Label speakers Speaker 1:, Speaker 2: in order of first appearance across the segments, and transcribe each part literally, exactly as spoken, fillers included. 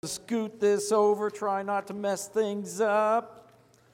Speaker 1: scoot this over, try not to mess things up.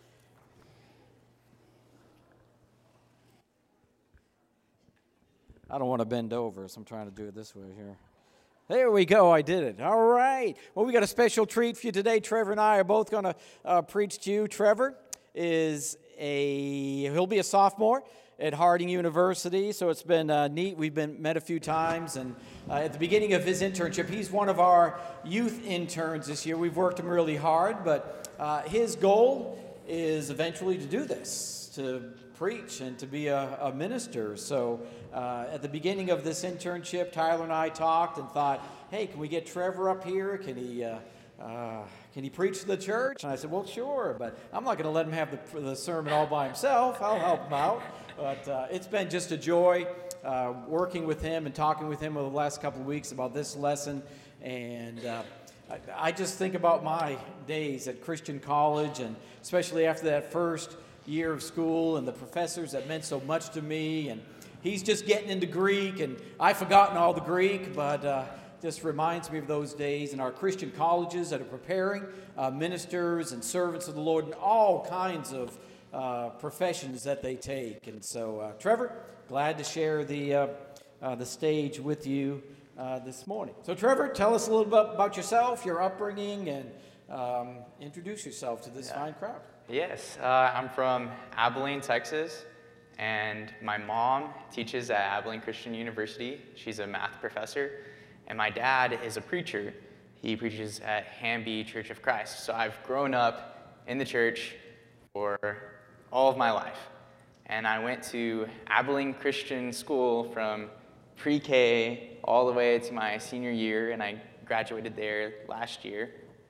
Speaker 1: I don't want to bend over, so I'm trying to do it this way here. There we go, I did it. All right. Well, we got a special treat for you today. Trevor and I are both going to uh, preach to you. Trevor is a, he'll be a sophomore at Harding University, so it's been uh, neat. We've been met a few times, and uh, at the beginning of his internship, he's one of our youth interns this year. We've worked him really hard, but uh, his goal is eventually to do this, to preach and to be a, a minister. So uh, at the beginning of this internship, Tyler and I talked and thought, hey, can we get Trevor up here? Can he uh, uh, can he preach to the church? And I said, well, sure, but I'm not going to let him have the, the sermon all by himself. I'll help him out. But uh, it's been just a joy uh, working with him and talking with him over the last couple of weeks about this lesson. And uh, I, I just think about my days at Christian college, and especially after that first year of school and the professors that meant so much to me. And he's just getting into Greek, and I've forgotten all the Greek, but uh, just reminds me of those days in our Christian colleges that are preparing uh, ministers and servants of the Lord and all kinds of uh, professions that they take. And so, uh, Trevor, glad to share the uh, uh, the stage with you uh, this morning. So, Trevor, tell us a little bit about yourself, your upbringing, and um, introduce yourself to this yeah. fine crowd.
Speaker 2: Yes, uh, I'm from Abilene, Texas, and my mom teaches at Abilene Christian University. She's a math professor, and my dad is a preacher. He preaches at Hamby Church of Christ. So I've grown up in the church for all of my life, and I went to Abilene Christian School from pre-K all the way to my senior year, and I graduated there last year.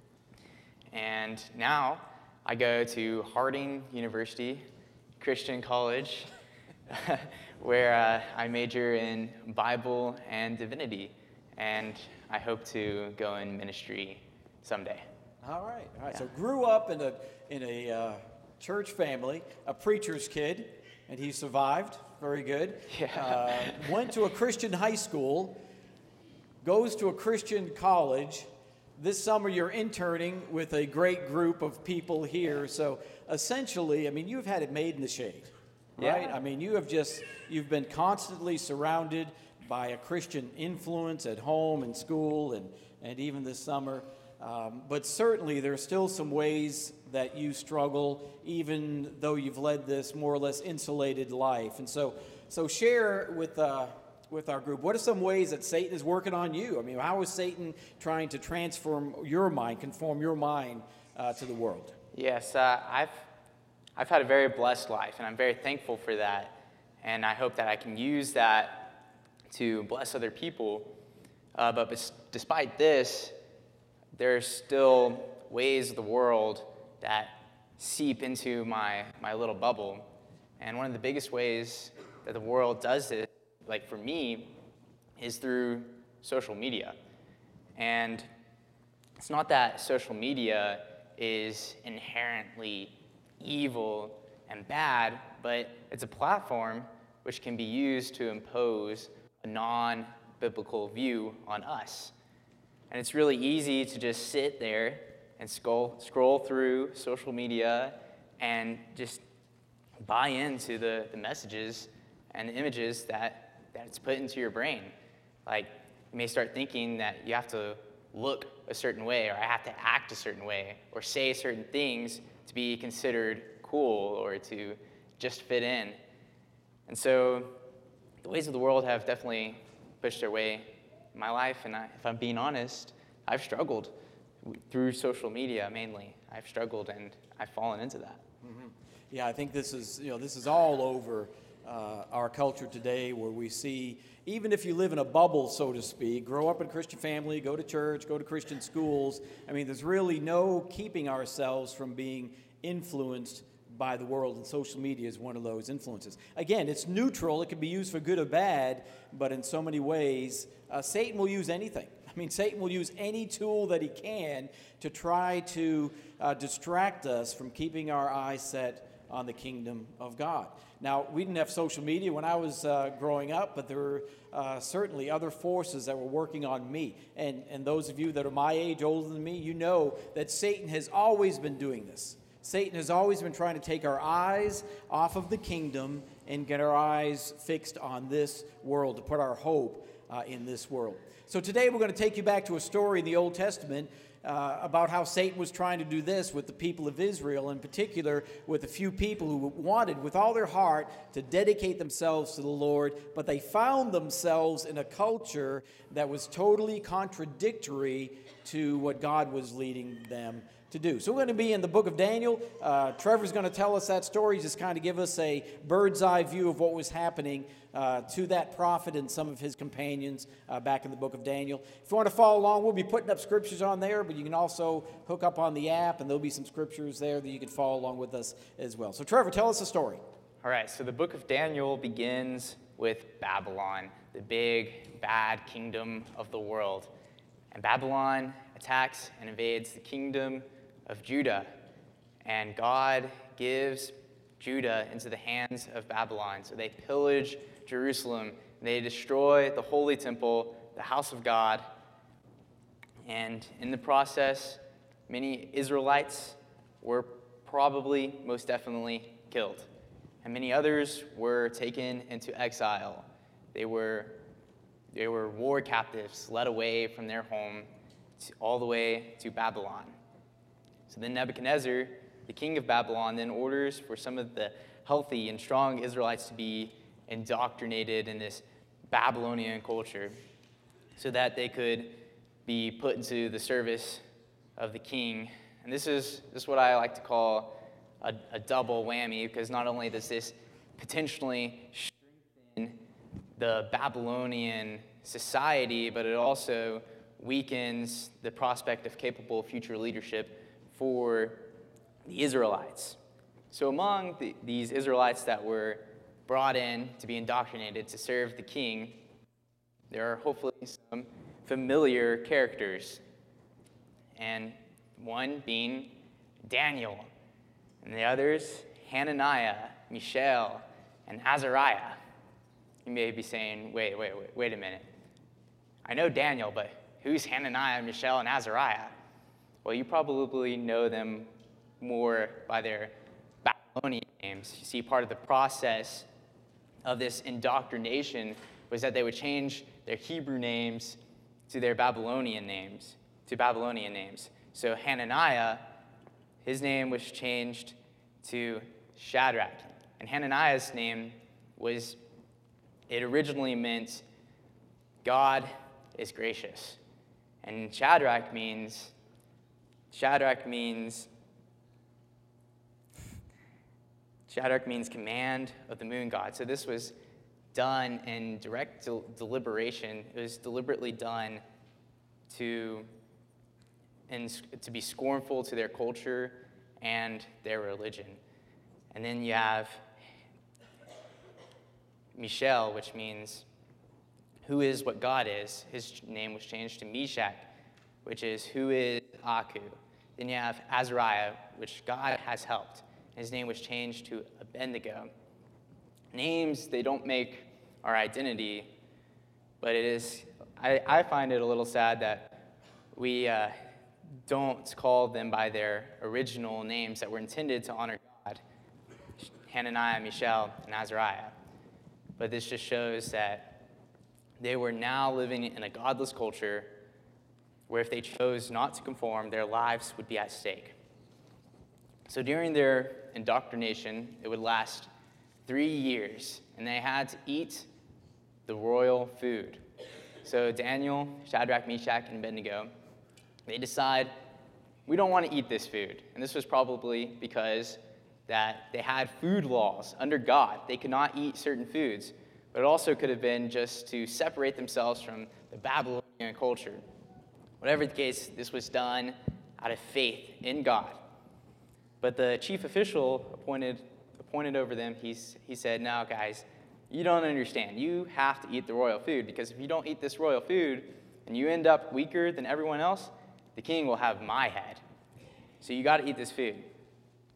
Speaker 2: And now I go to Harding University Christian College, where uh, I major in Bible and divinity, and I hope to go in ministry someday.
Speaker 1: All right, all right.
Speaker 2: Yeah.
Speaker 1: So grew up in a in a uh, church family, a preacher's kid, and he survived. Very good.
Speaker 2: Yeah.
Speaker 1: Uh, went to a Christian high school, goes to a Christian college. This summer, you're interning with a great group of people here. So essentially, I mean, you've had it made in the shade, right?
Speaker 2: Yeah.
Speaker 1: I mean, you have just, you've been constantly surrounded by a Christian influence at home and school and, and even this summer. Um, but certainly, there are still some ways that you struggle, even though you've led this more or less insulated life. And so, so share with uh, with our group, what are some ways that Satan is working on you? I mean, how is Satan trying to transform your mind, conform your mind uh, to the world?
Speaker 2: Yes, uh, I've I've had a very blessed life, and I'm very thankful for that. And I hope that I can use that to bless other people. Uh, but bes- despite this, there's still ways of the world that seep into my, my little bubble. And one of the biggest ways that the world does this, like for me, is through social media. And it's not that social media is inherently evil and bad, but it's a platform which can be used to impose a non-biblical view on us. And it's really easy to just sit there and scroll, scroll through social media and just buy into the, the messages and the images that, that it's put into your brain. Like, you may start thinking that you have to look a certain way, or I have to act a certain way, or say certain things to be considered cool or to just fit in. And so the ways of the world have definitely pushed their way in my life, and I, if I'm being honest, I've struggled through social media mainly. I've struggled, and I've fallen into that.
Speaker 1: Mm-hmm. Yeah, I think this is, you know, this is all over uh, our culture today, where we see, even if you live in a bubble, so to speak, grow up in a Christian family, go to church, go to Christian schools, I mean, there's really no keeping ourselves from being influenced by the world, and social media is one of those influences. Again, it's neutral. It can be used for good or bad, but in so many ways, uh, Satan will use anything. I mean, Satan will use any tool that he can to try to uh, distract us from keeping our eyes set on the kingdom of God. Now, we didn't have social media when I was uh, growing up, but there were uh, certainly other forces that were working on me. And, and those of you that are my age, older than me, you know that Satan has always been doing this. Satan has always been trying to take our eyes off of the kingdom and get our eyes fixed on this world, to put our hope uh, in this world. So today we're going to take you back to a story in the Old Testament uh, about how Satan was trying to do this with the people of Israel, in particular with a few people who wanted with all their heart to dedicate themselves to the Lord, but they found themselves in a culture that was totally contradictory to what God was leading them to do. So we're going to be in the book of Daniel. Uh, Trevor's going to tell us that story, just kind of give us a bird's eye view of what was happening uh, to that prophet and some of his companions uh, back in the book of Daniel. If you want to follow along, we'll be putting up scriptures on there, but you can also hook up on the app, and there'll be some scriptures there that you can follow along with us as well. So Trevor, tell us the story.
Speaker 2: All right, so the book of Daniel begins with Babylon, the big, bad kingdom of the world. And Babylon attacks and invades the kingdom of Judah, and God gives Judah into the hands of Babylon. So they pillage Jerusalem, they destroy the holy temple, the house of God, and in the process, many Israelites were probably, most definitely, killed, and many others were taken into exile. They were, they were war captives, led away from their home to, all the way to Babylon. So then Nebuchadnezzar, the king of Babylon, then orders for some of the healthy and strong Israelites to be indoctrinated in this Babylonian culture so that they could be put into the service of the king. And this is, this is what I like to call a, a double whammy, because not only does this potentially strengthen the Babylonian society, but it also weakens the prospect of capable future leadership for the Israelites. So among the, these Israelites that were brought in to be indoctrinated to serve the king, there are hopefully some familiar characters, and one being Daniel, and the others Hananiah, Mishael, and Azariah. You may be saying, wait, wait, wait, wait a minute. I know Daniel, but who's Hananiah, Mishael, and Azariah? Well, you probably know them more by their Babylonian names. You see, part of the process of this indoctrination was that they would change their Hebrew names to their Babylonian names, to Babylonian names. So Hananiah, his name was changed to Shadrach. And Hananiah's name was, it originally meant God is gracious. And Shadrach means, Shadrach means, Shadrach means command of the moon god. So this was done in direct del- deliberation. It was deliberately done to, and to be scornful to their culture and their religion. And then you have Mishael, which means who is what God is. His name was changed to Meshach, which is who is Aku. Then you have Azariah, which God has helped. His name was changed to Abednego. Names, they don't make our identity, but it is, I, I find it a little sad that we uh, don't call them by their original names that were intended to honor God, Hananiah, Mishael, and Azariah. But this just shows that they were now living in a godless culture where if they chose not to conform, their lives would be at stake. So during their indoctrination, it would last three years, and they had to eat the royal food. So Daniel, Shadrach, Meshach, and Abednego, they decide, we don't want to eat this food. And this was probably because that they had food laws under God. They could not eat certain foods, but it also could have been just to separate themselves from the Babylonian culture. Whatever the case, this was done out of faith in God. But the chief official appointed appointed over them, he's, he said, no, guys, you don't understand. You have to eat the royal food, because if you don't eat this royal food and you end up weaker than everyone else, the king will have my head. So you got to eat this food.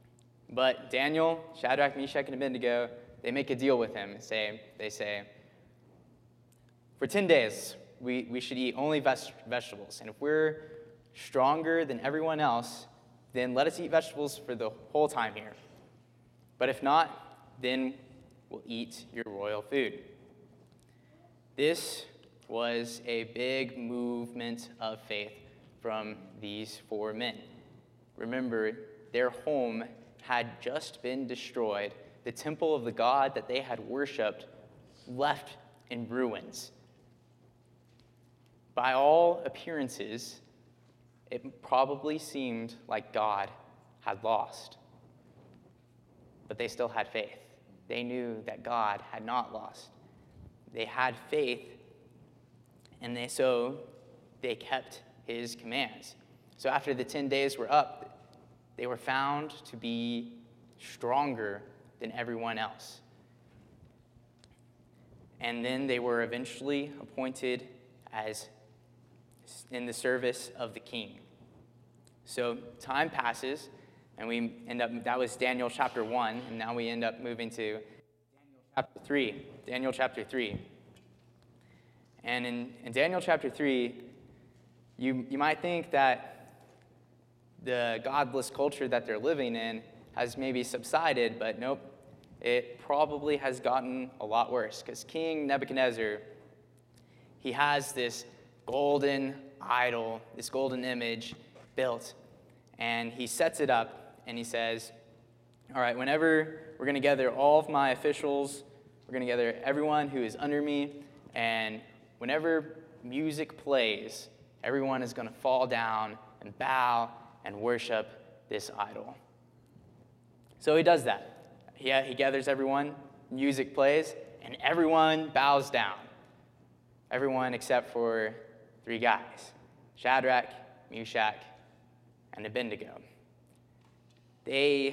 Speaker 2: But Daniel, Shadrach, Meshach, and Abednego, they make a deal with him. And say, they say, for ten days, we, we should eat only ves- vegetables. And if we're stronger than everyone else, then let us eat vegetables for the whole time here. But if not, then we'll eat your royal food. This was a big movement of faith from these four men. Remember, their home had just been destroyed. The temple of the god that they had worshipped left in ruins. By all appearances, it probably seemed like God had lost. But they still had faith. They knew that God had not lost. They had faith, and they, so they kept his commands. So after the ten days were up, they were found to be stronger than everyone else. And then they were eventually appointed as in the service of the king. So time passes, and we end up, that was Daniel chapter one, and now we end up moving to Daniel chapter three. Daniel chapter three. And in, in Daniel chapter three, you, you might think that the godless culture that they're living in has maybe subsided, but nope, it probably has gotten a lot worse, because King Nebuchadnezzar, he has this golden idol, this golden image built, and he sets it up, and he says, all right, whenever we're going to gather all of my officials, we're going to gather everyone who is under me, and whenever music plays, everyone is going to fall down and bow and worship this idol. So he does that. He, he gathers everyone, music plays, and everyone bows down. Everyone except for three guys, Shadrach, Meshach, and Abednego. They,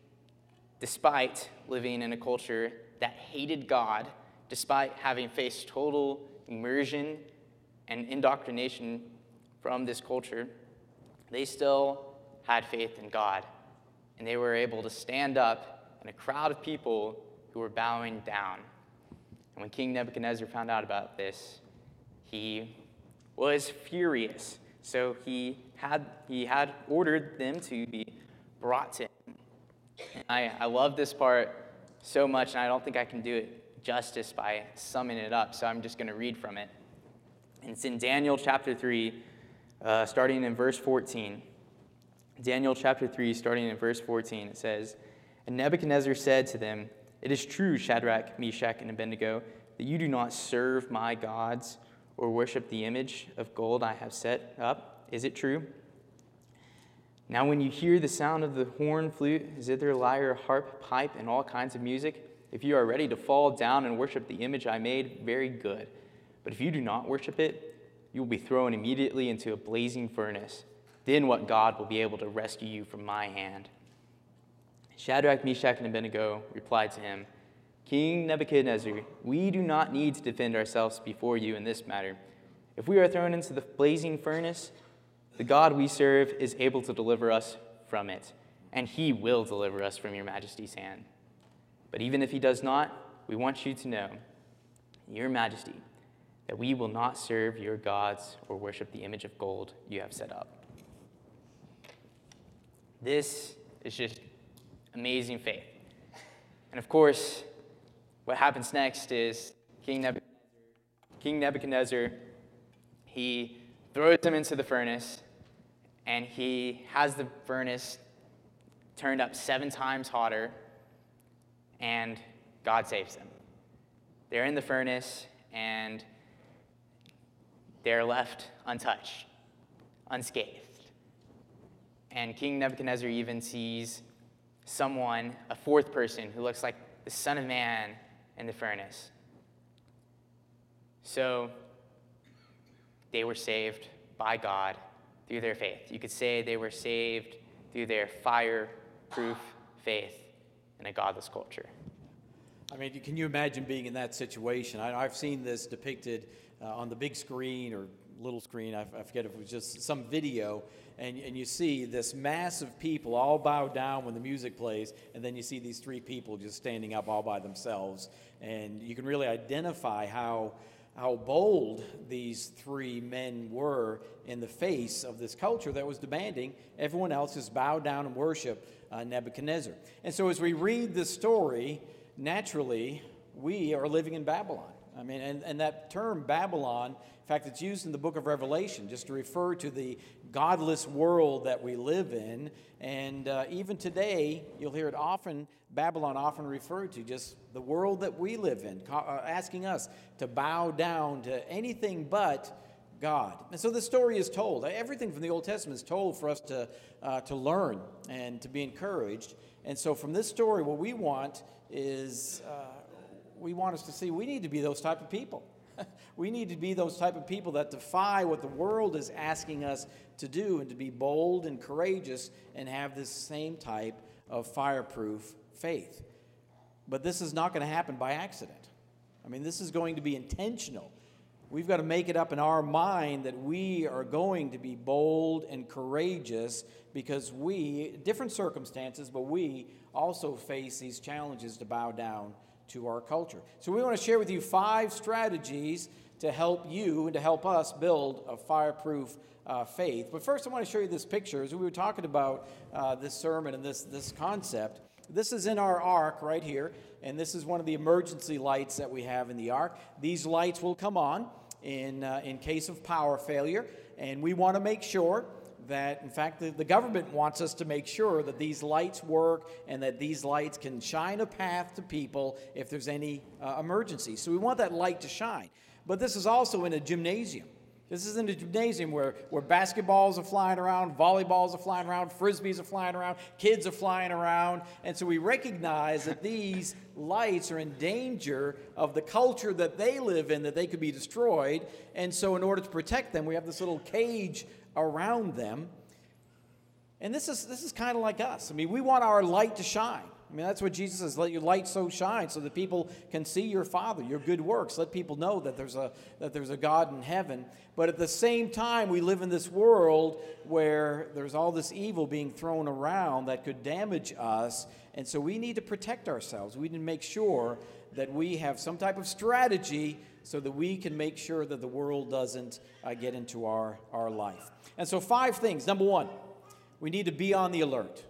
Speaker 2: despite living in a culture that hated God, despite having faced total immersion and indoctrination from this culture, they still had faith in God, and they were able to stand up in a crowd of people who were bowing down. And when King Nebuchadnezzar found out about this, he was furious. So he had he had ordered them to be brought to him. And I, I love this part so much, and I don't think I can do it justice by summing it up, so I'm just going to read from it. And it's in Daniel chapter three, uh, starting in verse fourteen. Daniel chapter three, starting in verse fourteen, it says, and Nebuchadnezzar said to them, it is true, Shadrach, Meshach, and Abednego, that you do not serve my gods or worship the image of gold I have set up. Is it true? Now when you hear the sound of the horn, flute, zither, lyre, harp, pipe, and all kinds of music, if you are ready to fall down and worship the image I made, very good. But if you do not worship it, you will be thrown immediately into a blazing furnace. Then what God will be able to rescue you from my hand? Shadrach, Meshach, and Abednego replied to him, King Nebuchadnezzar, we do not need to defend ourselves before you in this matter. If we are thrown into the blazing furnace, the God we serve is able to deliver us from it, and he will deliver us from your majesty's hand. But even if he does not, we want you to know, your majesty, that we will not serve your gods or worship the image of gold you have set up. This is just amazing faith. And of course, what happens next is King Nebuchadnezzar, King Nebuchadnezzar, he throws them into the furnace, and he has the furnace turned up seven times hotter, and God saves them. They're in the furnace, and they're left untouched, unscathed. And King Nebuchadnezzar even sees someone, a fourth person, who looks like the Son of Man in the furnace. So they were saved by God through their faith. You could say they were saved through their fireproof faith in a godless culture.
Speaker 1: I mean, can you imagine being in that situation? I, I've seen this depicted uh, on the big screen or little screen. I, I forget if it was just some video, and, and you see this mass of people all bow down when the music plays, and then you see these three people just standing up all by themselves. And you can really identify how, how bold these three men were in the face of this culture that was demanding everyone else just bow down and worship uh, Nebuchadnezzar. And so as we read this story, naturally, we are living in Babylon. I mean, and, and that term Babylon, in fact, it's used in the book of Revelation just to refer to the godless world that we live in. And uh, even today, you'll hear it often, Babylon often referred to just the world that we live in, uh, asking us to bow down to anything but God. And so the story is told. Everything from the Old Testament is told for us to, uh, to learn and to be encouraged. And so from this story, what we want is... Uh, we want us to see we need to be those type of people. We need to be those type of people that defy what the world is asking us to do, and to be bold and courageous and have this same type of fireproof faith. But this is not going to happen by accident. I mean, this is going to be intentional. We've got to make it up in our mind that we are going to be bold and courageous because we, different circumstances, but we also face these challenges to bow down to our culture. So we want to share with you five strategies to help you and to help us build a fireproof uh, faith. But first I want to show you this picture. As we were talking about uh, this sermon and this, this concept, this is in our ark right here, and this is one of the emergency lights that we have in the ark. These lights will come on in, uh, in case of power failure, and we want to make sure that, in fact, the, the government wants us to make sure that these lights work and that these lights can shine a path to people if there's any uh, emergency. So we want that light to shine. But this is also in a gymnasium. This is in a gymnasium where, where basketballs are flying around, volleyballs are flying around, frisbees are flying around, kids are flying around. And so we recognize that these lights are in danger of the culture that they live in, that they could be destroyed. And so in order to protect them, we have this little cage around them. And this is this is kind of like us. I mean, we want our light to shine. I mean, that's what Jesus says, let your light so shine so that people can see your Father, your good works. Let people know that there's a that there's a God in heaven. But at the same time, we live in this world where there's all this evil being thrown around that could damage us. And so we need to protect ourselves. We need to make sure that we have some type of strategy so that we can make sure that the world doesn't uh, get into our, our life. And so five things. Number one, we need to be on the alert.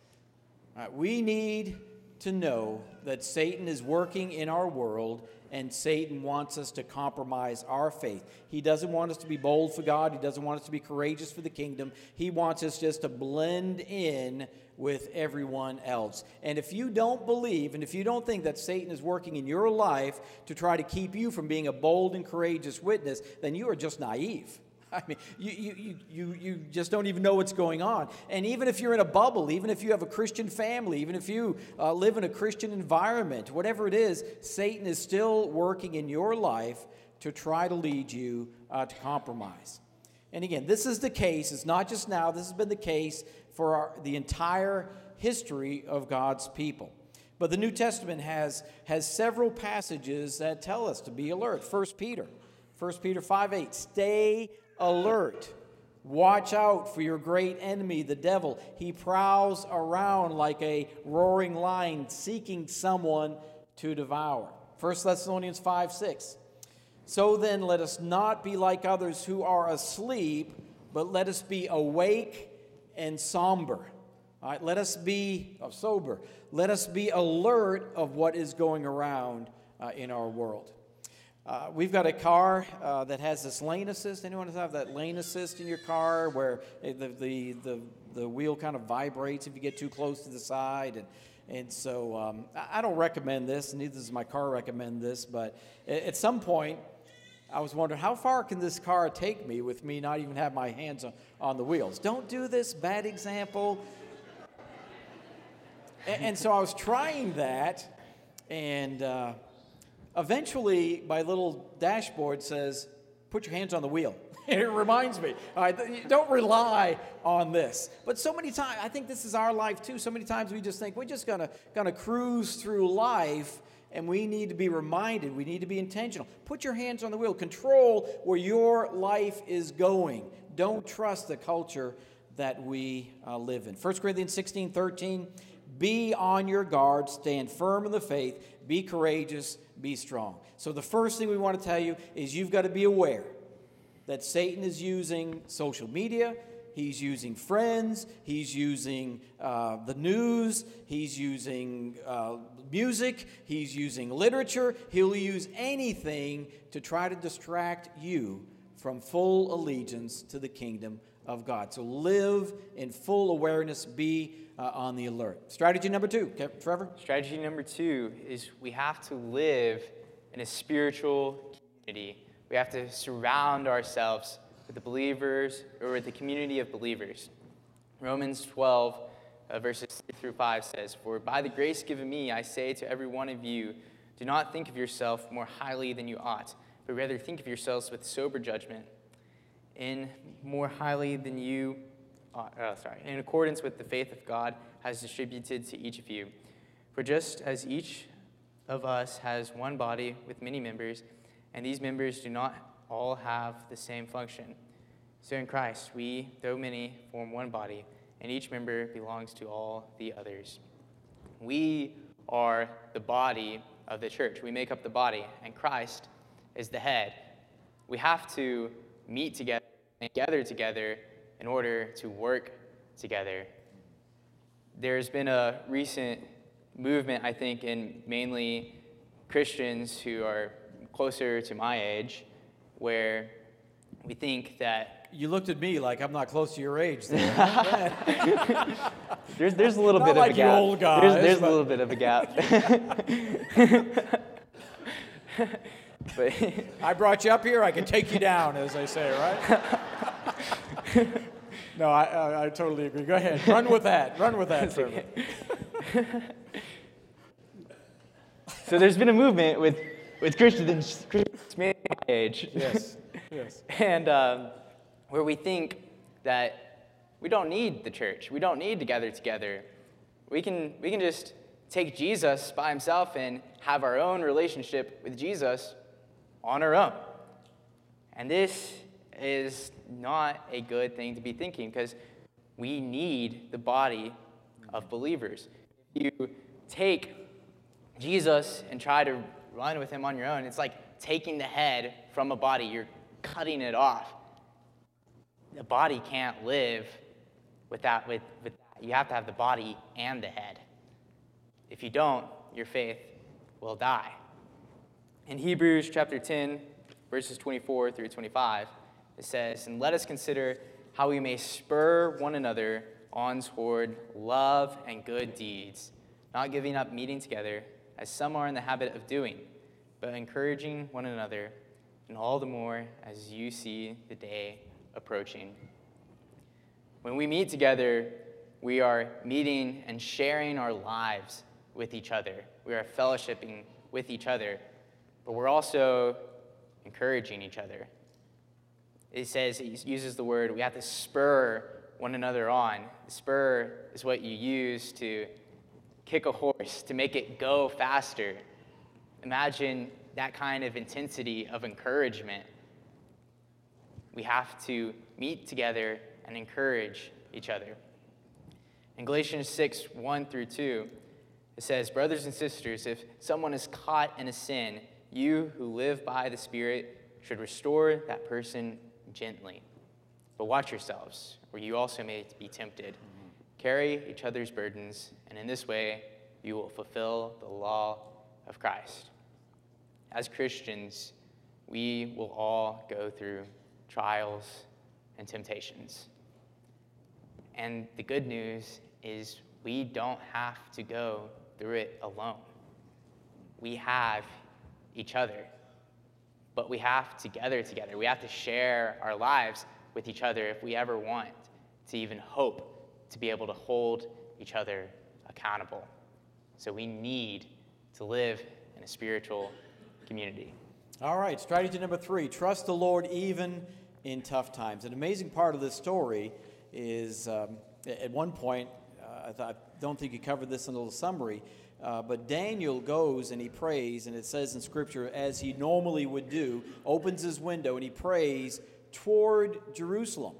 Speaker 1: Uh, we need to know that Satan is working in our world, and Satan wants us to compromise our faith. He doesn't want us to be bold for God. He doesn't want us to be courageous for the kingdom. He wants us just to blend in with everyone else. And if you don't believe, and if you don't think that Satan is working in your life to try to keep you from being a bold and courageous witness, then you are just naive. I mean, you, you, you, you just don't even know what's going on. And even if you're in a bubble, even if you have a Christian family, even if you uh, live in a Christian environment, whatever it is, Satan is still working in your life to try to lead you uh, to compromise. And again, this is the case. It's not just now. This has been the case for our, the entire history of God's people. But the New Testament has, has several passages that tell us to be alert. First Peter, First Peter five eight, stay alert. Watch out for your great enemy, the devil. He prowls around like a roaring lion, seeking someone to devour. First Thessalonians five six. So then, let us not be like others who are asleep, but let us be awake and somber. All right, let us be oh, sober. Let us be alert of what is going around uh, in our world. Uh, we've got a car uh, that has this lane assist. Anyone have that lane assist in your car where the, the, the, the wheel kind of vibrates if you get too close to the side? And, and so um, I don't recommend this, neither does my car recommend this, but at some point I was wondering, how far can this car take me with me not even have my hands on, on the wheels? Don't do this, bad example. and, and so I was trying that, and... Uh, Eventually, my little dashboard says, put your hands on the wheel. It reminds me, all right, don't rely on this. But so many times, I think this is our life too. So many times we just think we're just gonna, gonna cruise through life, and we need to be reminded, we need to be intentional. Put your hands on the wheel. Control where your life is going. Don't trust the culture that we uh, live in. First Corinthians sixteen thirteen, be on your guard, stand firm in the faith, be courageous, be strong. So the first thing we want to tell you is you've got to be aware that Satan is using social media, he's using friends, he's using uh, the news, he's using uh, music, he's using literature. He'll use anything to try to distract you from full allegiance to the kingdom of God. So live in full awareness, be uh, on the alert. Strategy number two, okay, Trevor?
Speaker 2: Strategy number two is we have to live in a spiritual community. We have to surround ourselves with the believers, or with the community of believers. Romans twelve, uh, verses three through five says, for by the grace given me, I say to every one of you, do not think of yourself more highly than you ought, but rather think of yourselves with sober judgment, in more highly than you, uh, uh, sorry, in accordance with the faith of God has distributed to each of you. For just as each of us has one body with many members, and these members do not all have the same function, so in Christ we, though many, form one body, and each member belongs to all the others. We are the body of the church. We make up the body, and Christ is the head. We have to meet together and gather together in order to work together. There's been a recent movement, I think, in mainly Christians who are closer to my age, where we think that...
Speaker 1: You looked at me like I'm not close to your age there.
Speaker 2: there's, there's a little
Speaker 1: not
Speaker 2: bit
Speaker 1: like
Speaker 2: of a gap.
Speaker 1: You old guys,
Speaker 2: there's there's
Speaker 1: but...
Speaker 2: a little bit of a gap. But
Speaker 1: I brought you up here, I can take you down, as they say, right? No, I, I, I totally agree. Go ahead. Run with that. Run with that, Trevor.
Speaker 2: So there's been a movement with, with Christians, Christians my age.
Speaker 1: Yes, yes.
Speaker 2: And um, where we think that we don't need the church. We don't need to gather together. We can, we can just take Jesus by himself and have our own relationship with Jesus on our own. And this is not a good thing to be thinking, because we need the body of believers. If you take Jesus and try to run with him on your own, it's like taking the head from a body. You're cutting it off. The body can't live without, with, with that. You have to have the body and the head. If you don't, your faith will die. In Hebrews chapter ten, verses twenty-four through twenty-five, it says, and let us consider how we may spur one another on toward love and good deeds, not giving up meeting together, as some are in the habit of doing, but encouraging one another, and all the more as you see the day approaching. When we meet together, we are meeting and sharing our lives with each other. We are fellowshipping with each other, but we're also encouraging each other. It says, it uses the word, we have to spur one another on. Spur is what you use to kick a horse, to make it go faster. Imagine that kind of intensity of encouragement. We have to meet together and encourage each other. In Galatians six, one through two, it says, brothers and sisters, if someone is caught in a sin, you who live by the Spirit should restore that person gently. But watch yourselves, or you also may be tempted. Mm-hmm. Carry each other's burdens, and in this way you will fulfill the law of Christ. As Christians, we will all go through trials and temptations. And the good news is we don't have to go through it alone. We have each other, but we have to gather together. We have to share our lives with each other if we ever want to even hope to be able to hold each other accountable. So we need to live in a spiritual community.
Speaker 1: All right, strategy number three, trust the Lord even in tough times. An amazing part of this story is, um, at one point, uh, I, thought, I don't think you covered this in a little summary, uh, but Daniel goes and he prays, and it says in Scripture, as he normally would do, opens his window and he prays toward Jerusalem.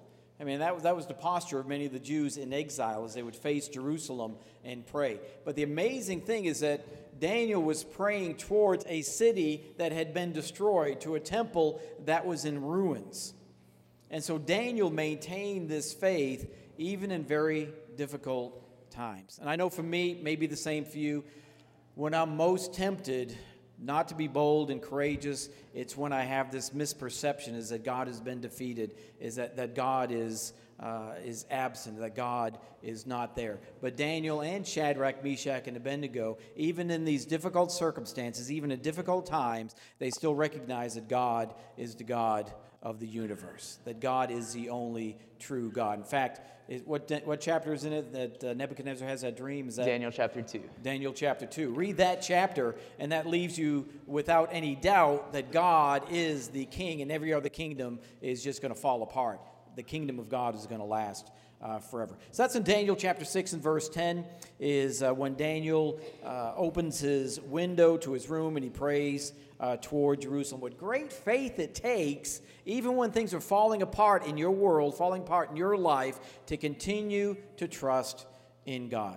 Speaker 1: I mean, that, that was the posture of many of the Jews in exile as they would face Jerusalem and pray. But the amazing thing is that Daniel was praying towards a city that had been destroyed, to a temple that was in ruins. And so Daniel maintained this faith even in very difficult times. And I know for me, maybe the same for you, when I'm most tempted not to be bold and courageous, it's when I have this misperception is that God has been defeated, is that, that God is, uh, is absent, that God is not there. But Daniel and Shadrach, Meshach, and Abednego, even in these difficult circumstances, even in difficult times, they still recognize that God is the God of the universe, that God is the only true God. In fact, is, what what chapter is in it that uh, Nebuchadnezzar has that dream? Is that
Speaker 2: Daniel chapter two.
Speaker 1: Daniel chapter two. Read that chapter, and that leaves you without any doubt that God is the king, and every other kingdom is just going to fall apart. The kingdom of God is going to last Uh, forever. So that's in Daniel chapter six and verse ten, is uh, when Daniel uh, opens his window to his room and he prays uh, toward Jerusalem. What great faith it takes, even when things are falling apart in your world, falling apart in your life, to continue to trust in God.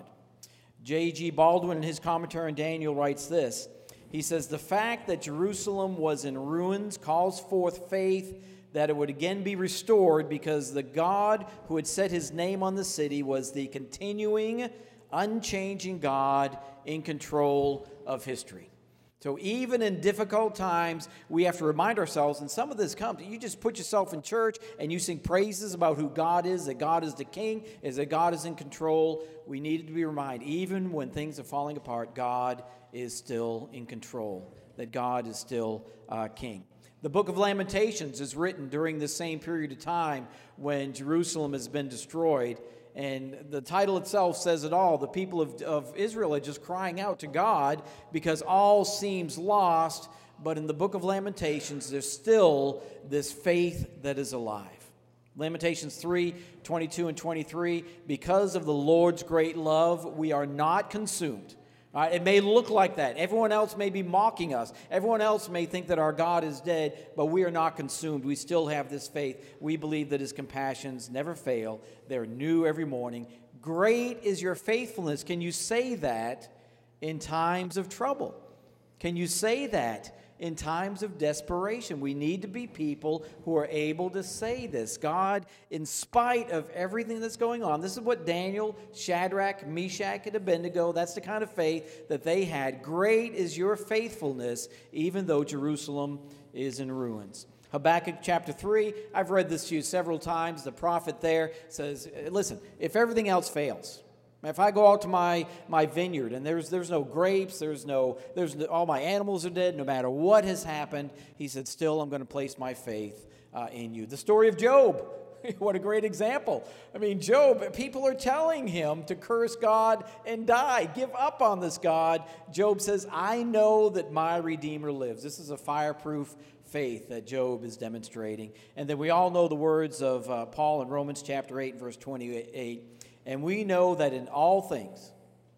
Speaker 1: J G Baldwin, in his commentary on Daniel, writes this. He says, "The fact that Jerusalem was in ruins calls forth faith that it would again be restored, because the God who had set his name on the city was the continuing, unchanging God in control of history." So even in difficult times, we have to remind ourselves, and some of this comes, you just put yourself in church and you sing praises about who God is, that God is the king, is that God is in control. We need to be reminded, even when things are falling apart, God is still in control, that God is still uh, king. The book of Lamentations is written during the same period of time when Jerusalem has been destroyed. And the title itself says it all. The people of, of Israel are just crying out to God because all seems lost. But in the book of Lamentations, there's still this faith that is alive. Lamentations three, twenty-two and twenty-three, "Because of the Lord's great love, we are not consumed." All right, it may look like that. Everyone else may be mocking us. Everyone else may think that our God is dead, but we are not consumed. We still have this faith. We believe that his compassions never fail. They're new every morning. Great is your faithfulness. Can you say that in times of trouble? Can you say that in times of desperation? We need to be people who are able to say this. God, in spite of everything that's going on, this is what Daniel, Shadrach, Meshach, and Abednego, that's the kind of faith that they had. Great is your faithfulness, even though Jerusalem is in ruins. Habakkuk chapter three, I've read this to you several times. The prophet there says, listen, if everything else fails, if I go out to my, my vineyard and there's there's no grapes, there's no there's no, all my animals are dead, no matter what has happened, he said, still I'm going to place my faith uh, in you. The story of Job, what a great example. I mean, Job, people are telling him to curse God and die, give up on this God. Job says, I know that my Redeemer lives. This is a fireproof faith that Job is demonstrating. And then we all know the words of uh, Paul in Romans chapter eight, verse twenty-eight. And we know that in all things,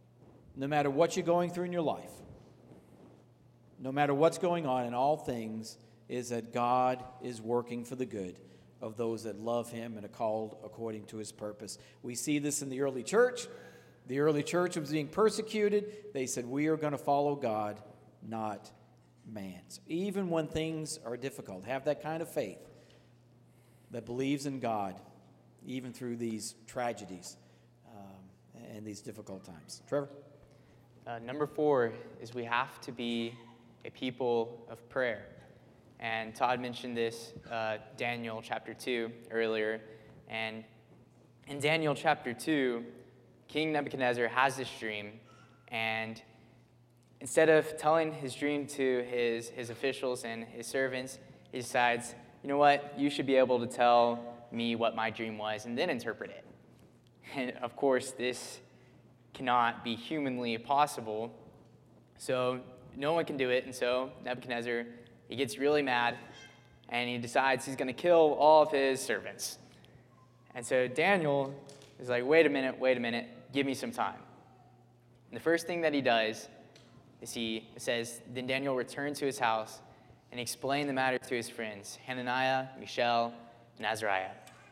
Speaker 1: no matter what you're going through in your life, no matter what's going on in all things, is that God is working for the good of those that love him and are called according to his purpose. We see this in the early church. The early church was being persecuted. They said, we are going to follow God, not man. So even when things are difficult, have that kind of faith that believes in God, even through these tragedies and these difficult times. Trevor?
Speaker 2: Uh, number four is we have to be a people of prayer. And Todd mentioned this, uh, Daniel chapter two earlier. And in Daniel chapter two, King Nebuchadnezzar has this dream. And instead of telling his dream to his, his officials and his servants, he decides, you know what, you should be able to tell me what my dream was and then interpret it. And of course, this cannot be humanly possible, so no one can do it. And so Nebuchadnezzar, he gets really mad, and he decides he's going to kill all of his servants. And so Daniel is like, wait a minute, wait a minute, give me some time. And the first thing that he does is he says, then Daniel returned to his house and explained the matter to his friends, Hananiah, Mishael, and Azariah.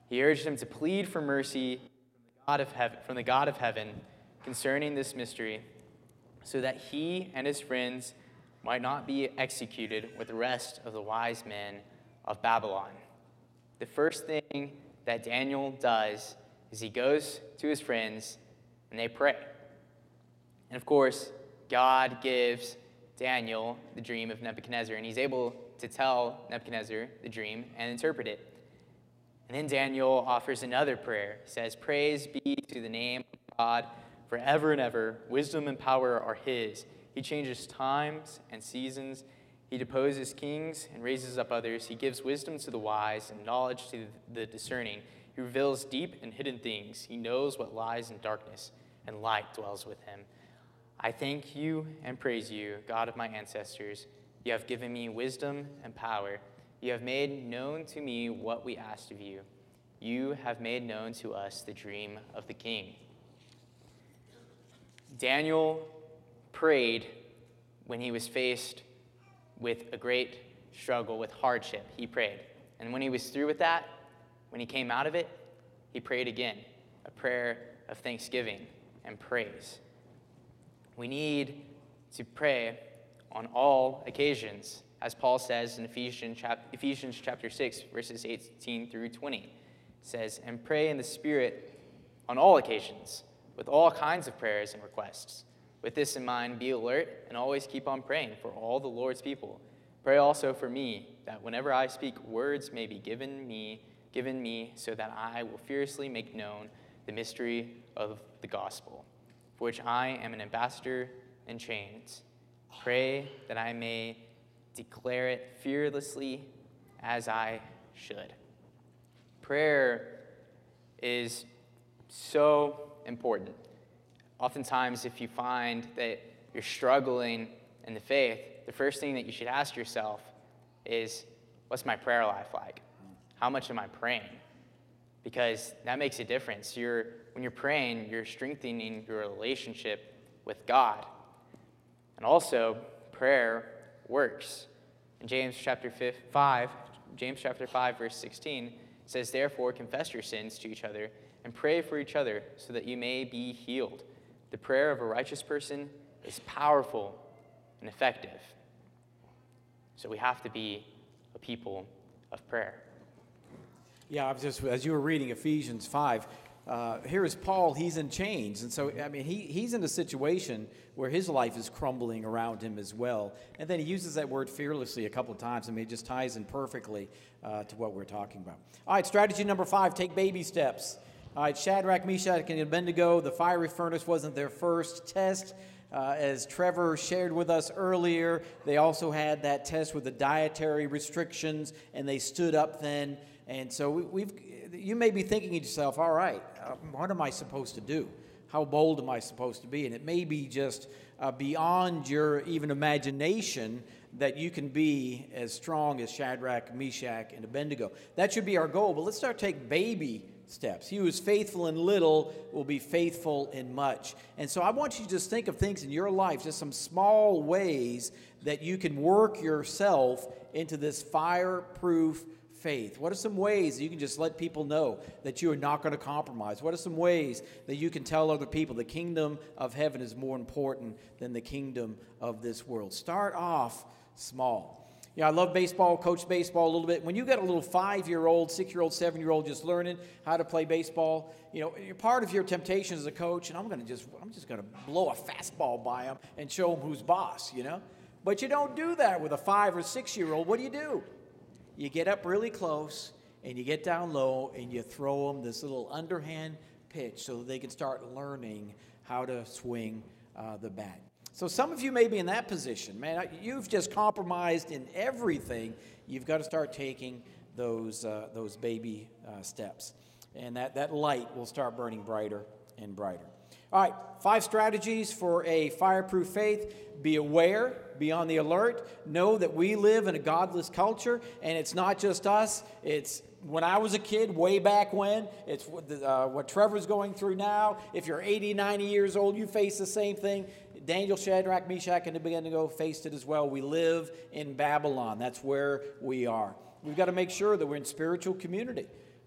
Speaker 2: He urged him to plead for mercy from the God of heaven, from the God of heaven concerning this mystery, so that he and his friends might not be executed with the rest of the wise men of Babylon. The first thing that Daniel does is he goes to his friends and they pray. And of course, God gives Daniel the dream of Nebuchadnezzar, and he's able to tell Nebuchadnezzar the dream and interpret it. And then Daniel offers another prayer. He says, "Praise be to the name of God forever and ever. Wisdom and power are his. He changes times and seasons. He deposes kings and raises up others. He gives wisdom to the wise and knowledge to the discerning. He reveals deep and hidden things. He knows what lies in darkness, and light dwells with him. I thank you and praise you, God of my ancestors. You have given me wisdom and power. You have made known to me what we asked of you. You have made known to us the dream of the king." Daniel prayed when he was faced with a great struggle, with hardship. He prayed. And when he was through with that, when he came out of it, he prayed again, a prayer of thanksgiving and praise. We need to pray on all occasions, as Paul says in Ephesians, chap- Ephesians chapter six, verses eighteen through twenty. It says, "And pray in the Spirit on all occasions, with all kinds of prayers and requests. With this in mind, be alert and always keep on praying for all the Lord's people. Pray also for me, that whenever I speak, words may be given me, given me, so that I will fiercely make known the mystery of the gospel, for which I am an ambassador in chains. Pray that I may declare it fearlessly as I should." Prayer is so important. Oftentimes, if you find that you're struggling in the faith, the first thing that you should ask yourself is, what's my prayer life like? How much am I praying? Because that makes a difference. You're, when you're praying, you're strengthening your relationship with God. And also, prayer works. In James chapter five, James chapter five, verse sixteen, it says, "Therefore, confess your sins to each other and pray for each other so that you may be healed. The prayer of a righteous person is powerful and effective." So we have to be a people of prayer.
Speaker 1: Yeah, I was just, as you were reading Ephesians five, uh, here is Paul. He's in chains. And so, I mean, he, he's in a situation where his life is crumbling around him as well. And then he uses that word fearlessly a couple of times. I mean, it just ties in perfectly uh, to what we're talking about. All right, strategy number five, take baby steps. All right, Shadrach, Meshach, and Abednego, the fiery furnace wasn't their first test. Uh, as Trevor shared with us earlier, they also had that test with the dietary restrictions, and they stood up then. And so we, we've, you may be thinking to yourself, all right, uh, what am I supposed to do? How bold am I supposed to be? And it may be just uh, beyond your even imagination that you can be as strong as Shadrach, Meshach, and Abednego. That should be our goal, but let's start taking baby steps. He who is faithful in little will be faithful in much. And so I want you to just think of things in your life, just some small ways that you can work yourself into this fireproof faith. What are some ways that you can just let people know that you are not going to compromise? What are some ways that you can tell other people the kingdom of heaven is more important than the kingdom of this world? Start off small. Yeah, I love baseball, coach baseball a little bit. When you got a little five-year-old, six-year-old, seven-year-old just learning how to play baseball, you know, part of your temptation as a coach, and I'm going to just, I'm just going to blow a fastball by them and show them who's boss, you know. But you don't do that with a five or six-year-old. What do you do? You get up really close, and you get down low, and you throw them this little underhand pitch so that they can start learning how to swing uh, the bat. So some of you may be in that position. Man, you've just compromised in everything. You've got to start taking those uh, those baby uh, steps. And that, that light will start burning brighter and brighter. All right, five strategies for a fireproof faith. Be aware, be on the alert. Know that we live in a godless culture, and it's not just us. It's when I was a kid, way back when. It's uh, what Trevor's going through now. If you're eighty, ninety years old, you face the same thing. Daniel, Shadrach, Meshach, and Abednego faced it as well. We live in Babylon. That's where we are. We've got to make sure that we're in spiritual community.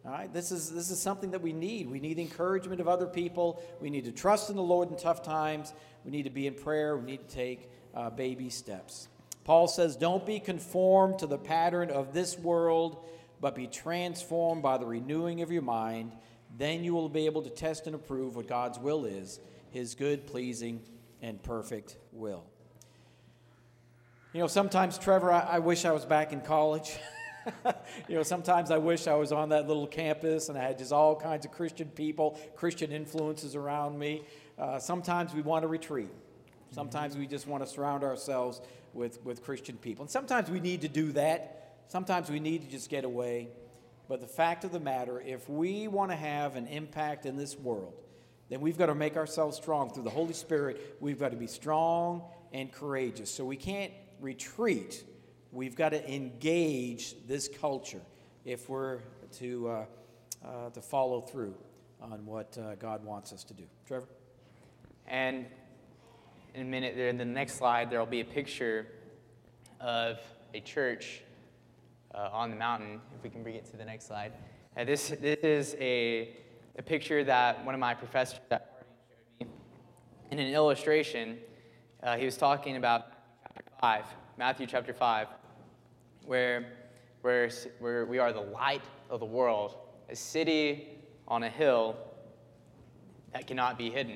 Speaker 1: All right, this is this is something that we need. We need encouragement of other people. We need to trust in the Lord in tough times. We need to be in prayer. We need to take uh, baby steps. Paul says, "Don't be conformed to the pattern of this world, but be transformed by the renewing of your mind. Then you will be able to test and approve what God's will is, His good, pleasing, and perfect will." You know, sometimes, Trevor, I, I wish I was back in college. You know, sometimes I wish I was on that little campus and I had just all kinds of Christian people, Christian influences around me. Uh, sometimes we want to retreat. Sometimes we just want to surround ourselves with, with Christian people. And sometimes we need to do that. Sometimes we need to just get away. But the fact of the matter, if we want to have an impact in this world, then we've got to make ourselves strong. Through the Holy Spirit, we've got to be strong and courageous. So we can't retreat. We've got to engage this culture if we're to uh, uh, to follow through on what uh, God wants us to do. Trevor?
Speaker 2: And in a minute, there in the next slide, there will be a picture of a church uh, on the mountain. If we can bring it to the next slide. And this this is a a picture that one of my professors at Harding showed me. In an illustration, uh, he was talking about chapter five, Matthew chapter five. Where, where, where we are the light of the world, a city on a hill that cannot be hidden.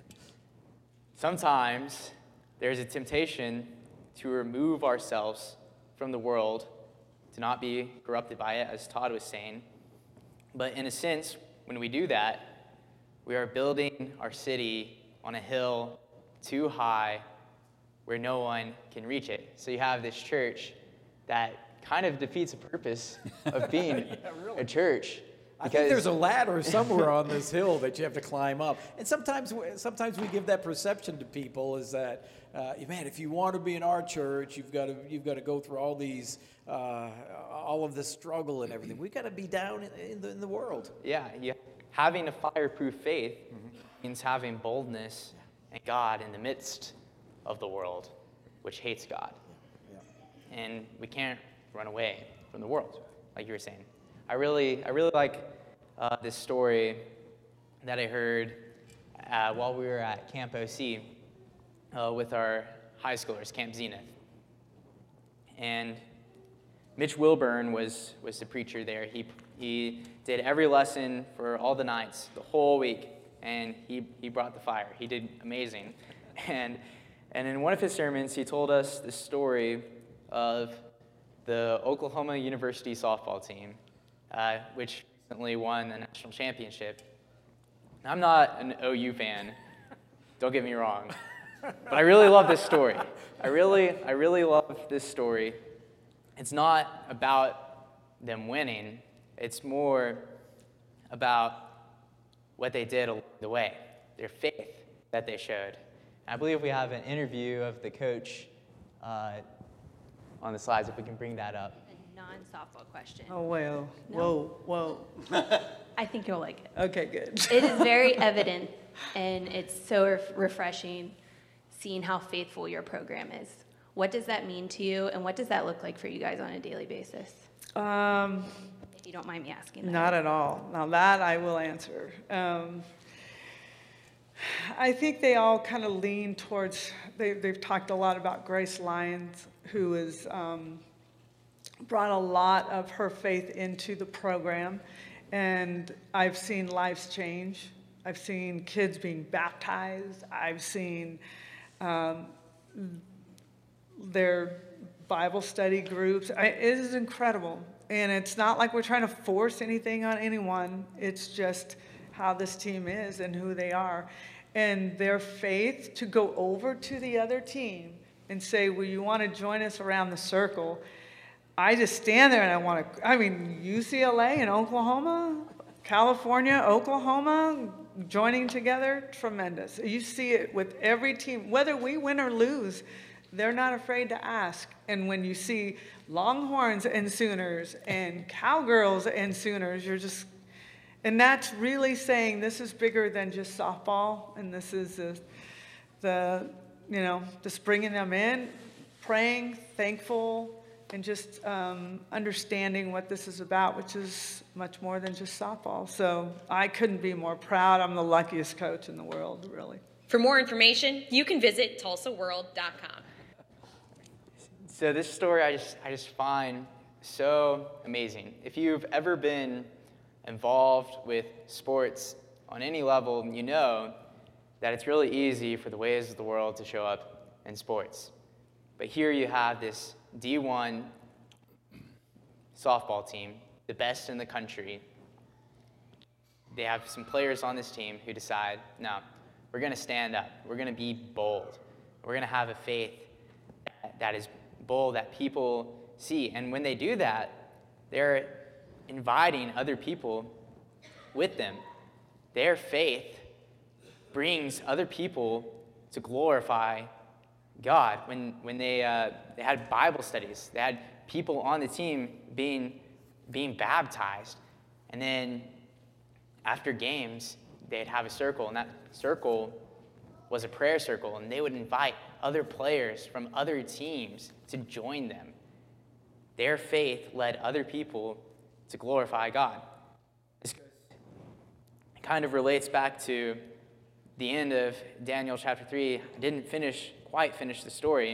Speaker 2: Sometimes there's a temptation to remove ourselves from the world, to not be corrupted by it, as Todd was saying. But in a sense, when we do that, we are building our city on a hill too high where no one can reach it. So you have this church that kind of defeats the purpose of being yeah, really. a church.
Speaker 1: I think there's a ladder somewhere on this hill that you have to climb up. And sometimes sometimes we give that perception to people is that, uh, man, if you want to be in our church, you've got to you've got to go through all these, uh, all of this struggle and everything. We've got to be down in, in, the, in the world.
Speaker 2: Yeah, yeah. Having a fireproof faith mm-hmm. means having boldness and God in the midst of the world, which hates God. And we can't run away from the world, like you were saying. I really, I really like uh, this story that I heard uh, while we were at Camp O C uh, with our high schoolers, Camp Zenith. And Mitch Wilburn was was the preacher there. He he did every lesson for all the nights, the whole week, and he he brought the fire. He did amazing. And and in one of his sermons, he told us the story of the Oklahoma University softball team, uh, which recently won the national championship. Now, I'm not an O U fan, don't get me wrong, but I really love this story. I really, I really love this story. It's not about them winning, it's more about what they did along the way, their faith that they showed. I believe we have an interview of the coach uh, on the slides, if we can bring that up.
Speaker 3: A non-softball question.
Speaker 4: Oh, well.
Speaker 3: No.
Speaker 4: Whoa, whoa.
Speaker 3: I think you'll like it.
Speaker 4: Okay, good.
Speaker 3: It is very evident, and it's so ref- refreshing seeing how faithful your program is. What does that mean to you, and what does that look like for you guys on a daily basis?
Speaker 4: Um,
Speaker 3: if you don't mind me asking that.
Speaker 4: Not at all. Now, that I will answer. Um, I think they all kind of lean towards, they, they've talked a lot about Grace Lyons, who has um, brought a lot of her faith into the program. And I've seen lives change. I've seen kids being baptized. I've seen um, their Bible study groups. I, it is incredible. And it's not like we're trying to force anything on anyone. It's just how this team is and who they are. And their faith to go over to the other team and say, well, you want to join us around the circle? I just stand there and I want to, I mean, U C L A and Oklahoma, California, Oklahoma, joining together, tremendous. You see it with every team, whether we win or lose, they're not afraid to ask. And when you see Longhorns and Sooners and Cowgirls and Sooners, you're just, and that's really saying this is bigger than just softball, and this is the, the you know, just bringing them in, praying, thankful, and just um, understanding what this is about, which is much more than just softball. So I couldn't be more proud. I'm the luckiest coach in the world, really.
Speaker 5: For more information, you can visit tulsa world dot com.
Speaker 2: So this story I just I just find so amazing. If you've ever been involved with sports on any level, you know that it's really easy for the ways of the world to show up in sports. But here you have this D one softball team, the best in the country. They have some players on this team who decide, no, we're going to stand up. We're going to be bold. We're going to have a faith that is bold, that people see. And when they do that, they're inviting other people with them. Their faith brings other people to glorify God. When, when they, uh, they had Bible studies, they had people on the team being, being baptized. And then after games, they'd have a circle, and that circle was a prayer circle, and they would invite other players from other teams to join them. Their faith led other people to glorify God. This kind of relates back to the end of Daniel chapter three. I didn't finish, quite finish the story.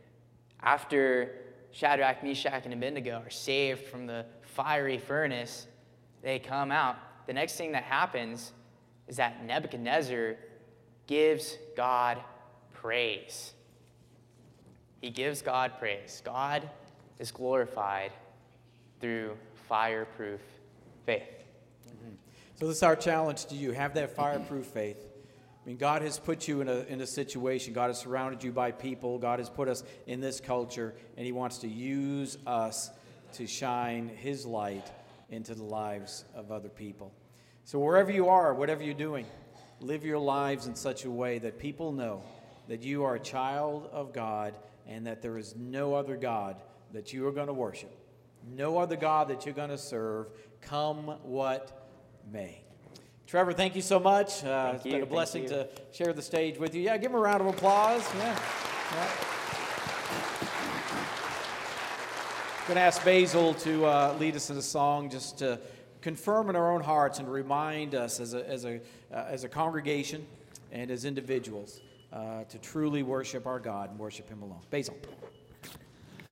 Speaker 2: After Shadrach, Meshach, and Abednego are saved from the fiery furnace, they come out. The next thing that happens is that Nebuchadnezzar gives God praise. He gives God praise. God is glorified through fireproof faith.
Speaker 1: Mm-hmm. So this is our challenge to you. Have that fireproof faith. I mean, God has put you in a, in a situation. God has surrounded you by people. God has put us in this culture, and he wants to use us to shine his light into the lives of other people. So wherever you are, whatever you're doing, live your lives in such a way that people know that you are a child of God and that there is no other God that you are going to worship, no other God that you're going to serve, come what may. Trevor, thank you so much. Uh, it's
Speaker 2: you,
Speaker 1: been a blessing
Speaker 2: you.
Speaker 1: to share the stage with you. Yeah, give him a round of applause. Yeah. yeah. I'm going to ask Basil to uh, lead us in a song just to confirm in our own hearts and remind us as a, as a, uh, as a congregation and as individuals uh, to truly worship our God and worship him alone. Basil.